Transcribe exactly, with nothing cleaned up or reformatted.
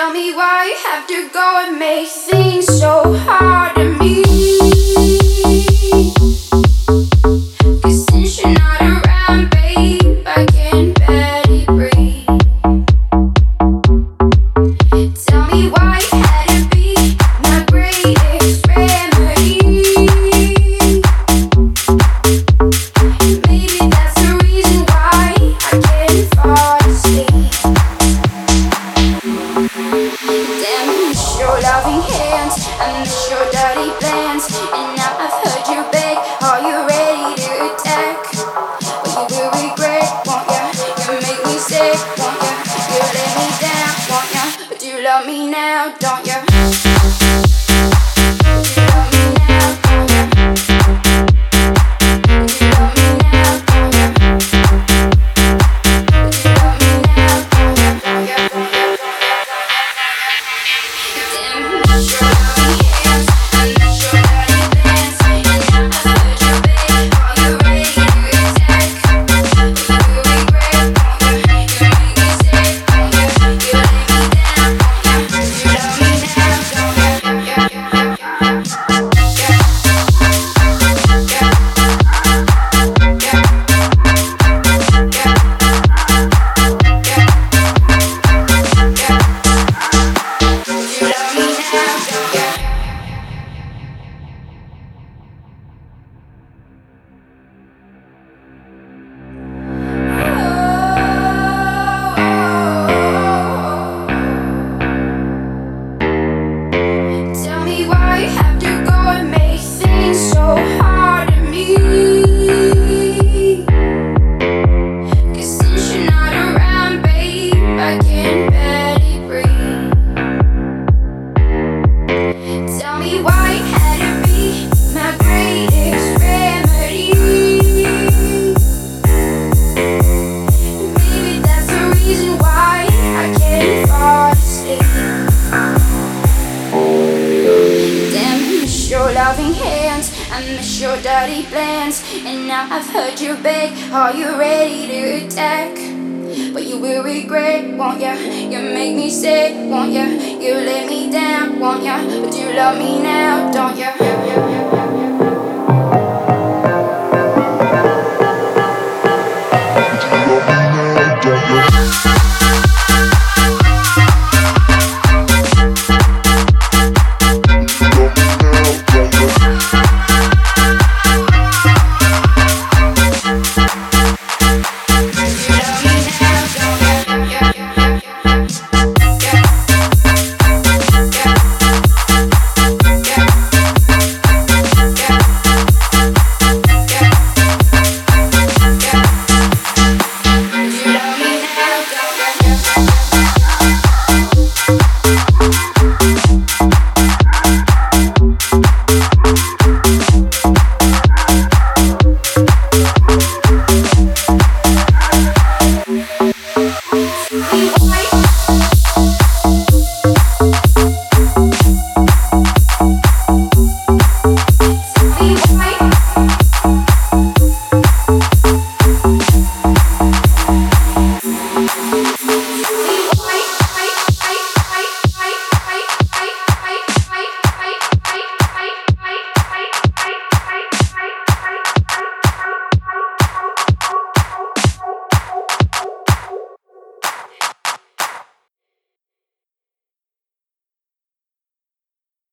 Tell me why you have to go and make things so hard to me. 'Cause since you're not around, babe, I can barely breathe. Tell me why you had to be my greatest remedy. Maybe that's the reason why I can't fall asleep. Damn, I miss your loving hands, I miss your dirty plans. And now I've heard you beg, are you ready to attack? But you will regret, won't ya? You make me sick, won't ya? You let me down, won't ya? But you love me now, don't ya? You love me now, don't ya? You love me now, don't ya? You love me now, don't ya? Don't ya, don't ya, don't ya, don't ya. Damn, I miss your loving hands, I miss your dirty plans. And now I've heard you beg, are you ready to attack? But you will regret, won't ya? You make me sick, won't ya? You let me down, won't ya? You love me now, don't ya? Yeah, yeah, yeah, yeah, yeah. You love me now, don't ya? Tell me why you have to go and make things so hard to me. 'Cause since you're not around, babe, I can barely breathe. Tell me why you had to be my greatest remedy. Maybe that's the reason why I can't fall asleep. Damn, I miss your loving hands, I miss your dirty plans. And now I've heard you beg, are you ready to attack? But you will regret, won't ya? You make me sick, won't ya? You let me down, won't ya? But you love me now, don't ya? You love me now, don't ya?